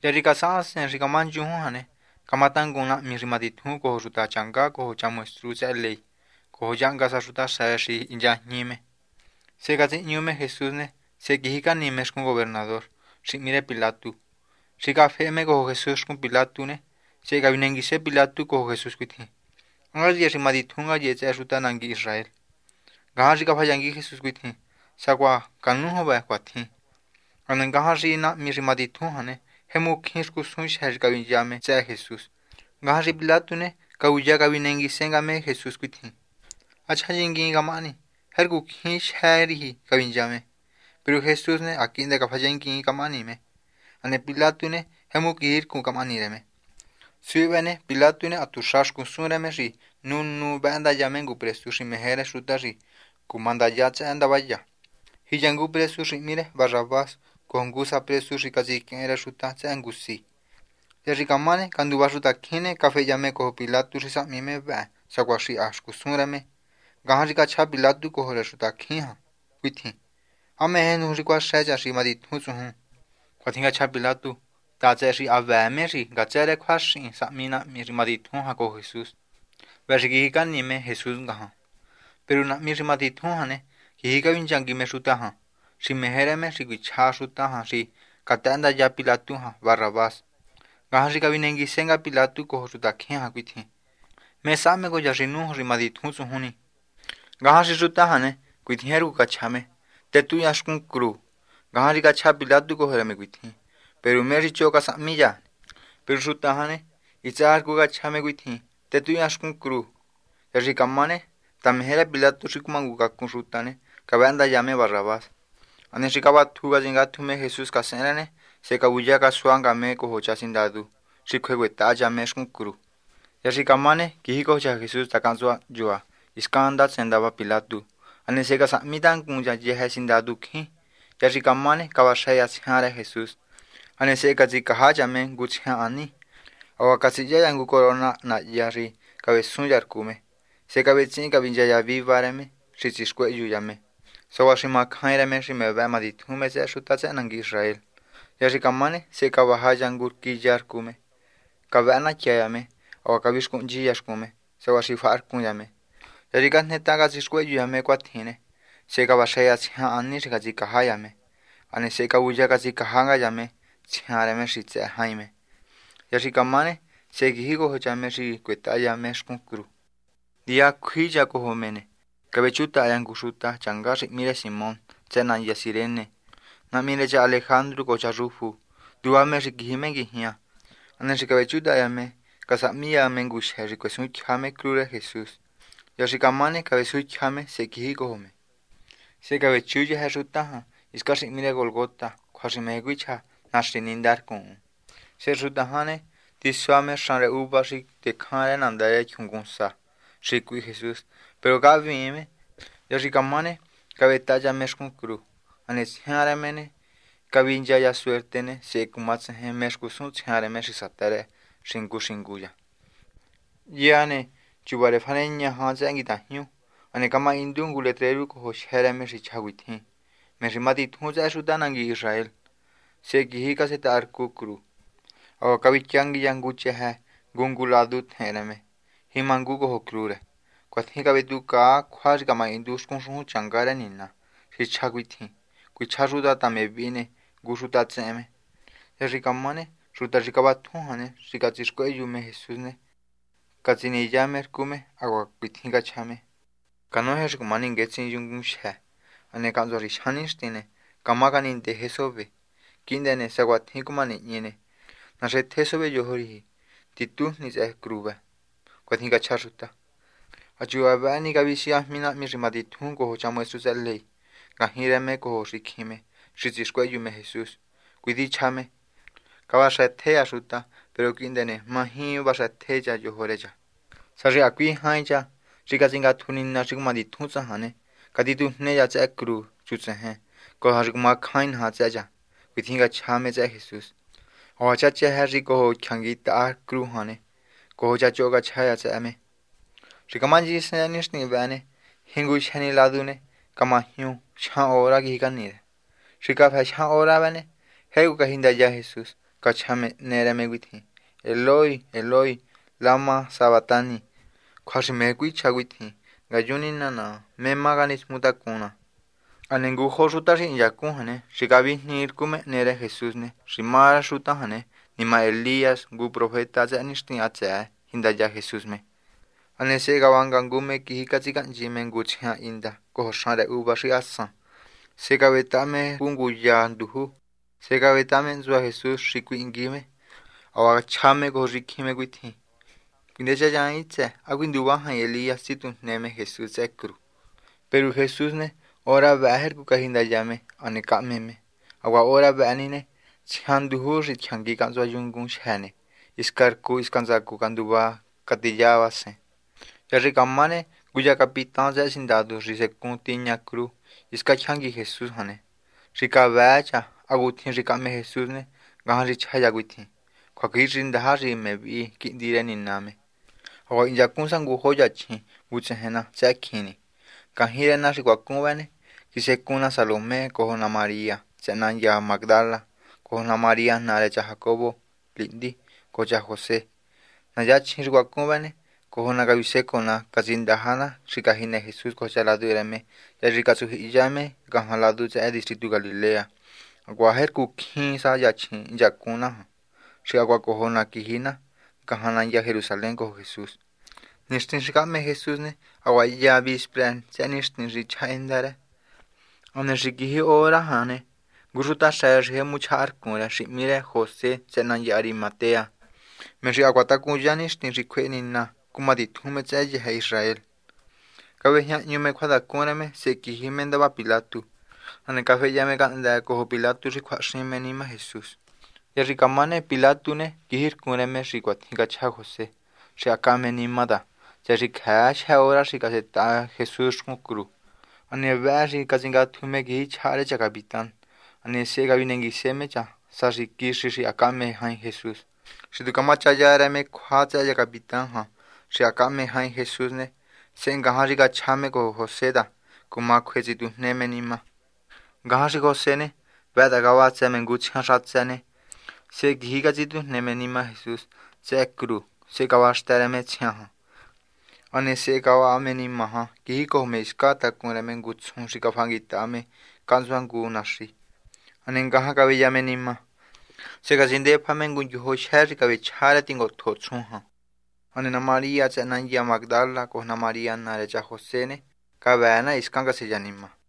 Yarika sansen rika manjuhane kamatanguna mirimadithu ko ruta changa ko chamuestru ley ko yanga sa ruta sashi inyahnyime. Se gati nyume Jesús ne se gihika nimes con gobernador si mire Pilato. Si gafeme ko Jesús con Pilato ne se gavinengise Pilato ko Jesús kuti. Angal yesi madithunga yetse ruta nangi Israel. Gahaji gafayangi Jesús kuti. Sagwa kanuho ba kwati. Anan gahaji na mirimadithu hane hemu khis kusun shaj gavinyame tsa Jesús. Gahaji Pilato ne kauya gavinengise game Jesús kuti. Acha yingi gamani. Her ku khish hari kavinjame. Pero Jesús ne akinde kafayangi kamani me. Ane Pilato ne hemu kir ku kamani reme. Suivene Pilato ne atushash ku sunreme ri nu banda yamengu presu ri mehere shutari ku manda yatsa anda vaya. Hiyangu presu ri mire Barrabás kongusa presu ri kazi kera shuta tsa angusi. Yari kamane kandu bashuta kine kafe yame ko Pilato ri sa mime ba sakwashi ash ku sunreme. Gahaji ka cha Pilato ko hore shuta khiha kuthi ame hen huri kwa shaja shi madi thusu hu kwathinga cha Pilato ta cha shi avame ri gachare khwashi samina mi madi thu ha ko Jesús vergi kan ni me Jesús gaha pero na mi madi thu ha ne ki ka vinjangi me shuta ha shi mehere me shi cha shuta ha shi katanda ya Pilato ha Barrabás gahaji ka vinengi senga Pilato ko shuta khiha kuthi me same ko jashinu ri madi thusu huni Gahaji ruta hane kuitheru kachame tetu yashkun kru gahaji kacha Pilato ko herame kuithi pero meri choka samilla pero ruta hane ichar ku kachame kuithi tetu yashkun kru yari kamane tamhera Pilato shikumangu kakun rutane kabanda llame Barrabás ane shikaba thuga jinga thume Jesús kasenane se kabuya ka suanga me ko hocha sindadu shikhweta llame shkun kru yari kamane kihiko cha Jesús takanzwa joa Iskanda sendaba Pilato. Ane sega samitan kunja yehe sindadu ki. Yari kamane kabashaya sihara Jesús. Ane sega zikaha jame guchha ani. Awa kasija yangu corona na yari kabesun yarkume. Sega betsin kabinja ya vivareme. Shichishkwe yuyame. Sawashima khaireme shimeba madithume se shutatse nangi Israel. Yari kamane sega baha yangur ki yarkume. Kabana kyayame. Awa kabishkunji yashkume. Sawashifar kunyame. Yarikan netaga zishkwe yame kwathine. Seka bashaya siha ani shika zikaha yame. Ane seka uyaga zikahanga yame. Sihareme shitse haime. Yashikamane seki higo hochame shi kweta yame shkunkuru. Dia kuija kohomene. Kabechuta ayangushuta changashi mire Simón. Tsenan yasirene. Na mire cha Alejandro kocharufu. Duame shikihime gihia. Ane shikabechuta yame. Kasamia mengushe shikwesun kame krure Jesús. Yashikamane kabesu chame sekihi kohome. Se kabechuya hasutaha iskashi mire Golgota kwashimegwicha nashinindar kun. Se rutahane tiswame shanre ubashi tekhare nandaya chungunsa. Shikui Jesús. Pero gavime Yashikamane kabetaya meshkun kru. Anesiare mene kabinja ya suertene se kumatse meshkusun tsiare meshisatare shinguya. Yane Chubare faneña hansa angitañu, ane kama indungu letreru ko shereme shichawiti. Merimati tunza shutanangi Israel. Se gihika se tar kukru. Awa kavichangi yanguche ha gunguladut hereme. Himangu ko hokrure. Kwathika betuka kwaj kama indus kunsu changara nina. Shichawiti. Kucharuda tamebine gushuta tseme. Yarikamane shutarikabatu hane shikachishko yume Jesús Katsini yamer kume agua pithinga chame. Kanohesh kumanin getsin yungun she. Ane kanzo rishanistine. Kamaganin de hesobe. Kindene sagwatin kumani yene. Nashe hesobe yohori. Titu nis krube. Kwathinga charuta. Achuabani gavisia mina mirimaditun ko chamo esuzelei. Gahireme ko shikime. Shizishkwe yume Jesús. Cuidi chame. Kabashathe ashuta. Pero kindene mahi bashathe ja yohoreja. Sari akui haija. Shikazinga tunin na shikmadi tunsa hane. Kaditu ne ya tsa kru chutse he. Ko harikuma kain ha tsa ja. Kuithinga chame tsa Jesús. Awa cha che hari ko changi ta kru hane. Ko cha choga chaya tsa ame. Shikamanji se nishni bane. Hingu chani ladune. Kama hiu sha ora giganire. Shika fa sha ora bane. Hegu kahinda ya Jesús. kachame nereme guithi. Eloi, Eloi, lama sabatani. Kwashime guicha guithi. Gayuni nana, me maganis mutakuna. Anengu hosuta si yakune, shikabi nirkume nere Jesús ne, shimara shutahane, nima Elías, gu profeta za nishtin atse, hindaya Jesús me. Anese gawangangume kihikatsikan jimen guchha inda, kohoshare ubashi asa. Segabetame punguya duhu, segabetame zua Jesús shikuingime, awachame gohikime guithi. Pindecha ya itse, aguindubahan Elías situn neme Jesús ekru. Pero Jesús ne, ora baher kukahinda llame, anekameme. Agua ora banine, chanduhu ritchangi kanzwa yungun shane. Iskarku iskanzaku kanduba katillabase. Yarrikamane, cuya capitán ya sindadu risekun tiña cru, iskachangi Jesús hane. Rikabacha, agutin rikame Jesús ne, gahan richaya guitin. Kwaki rindahari mebi, kindire niname. Agua inyakun sangu hoyachi, buchehena, sekini. Kahire na rikwakubane, kisekuna Salomé, kohona María, senanya Magdala, kohona María narecha Jacobo, lindi, kocha José. Nayachi rikwakubane, kohona gabisekona, kazindahana, rikahine Jesús kocha ladu ireme, ya rikatsuhi iyame, gahan ladu ya distrito Galilea. Aguaher kukhin sa yachi, inyakuna, rikakwa kohona kihina, kahana ya Jerusalén ko Jesús. Nishtin rikame Jesús ne, agua ya bispran, ya nishtin richa endare. Ane rikihi ora hane, guruta shaya rihe muchar kura, shimire José, senan ya Arimatea. Me riakwata kuya nishtin rikwe nina, kumaditume tsaye ha Israel. Kabe hya nyume kwada kuneme, se kihi mendaba Pilatu. Ane kafe yame kanda koho Pilatu rikwa shime nima Jesús. Ya rikamane Pilatu ne, kihir kuneme rikwat hikacha José. Riakame nimada. Ya rikhash ha ora rikaseta Jesús mukru. Ane veri kazingatume kihi chare cha capitán. Ane se gabinengiseme cha, sa rikishi riakame hain Jesús. Shidukamacha ya reme kwatsa ya capitán ha. Riakame hain Jesús ne. Se engahan rikachame ko José da. Kuma kwezitu neme nima. Gahan José ne. Veda gawatsa menguchan ratsa ne. Se kihi kazitu neme nima Jesús. Se kru. Se gawashtareme tsiaha. Ane se kawa ame ni maha, kihi koh me iskata kune me ngutsun shikafangita ame, kanzwangu nashi. Ane ngaha kawe yame ni ma. Se kazinde pa me ngunjuho shari kawe chara tingo totsun ha. Ane na Maria tse na ya Magdala, koh na Maria na recha José ne, kawe ana iskanga se yanima.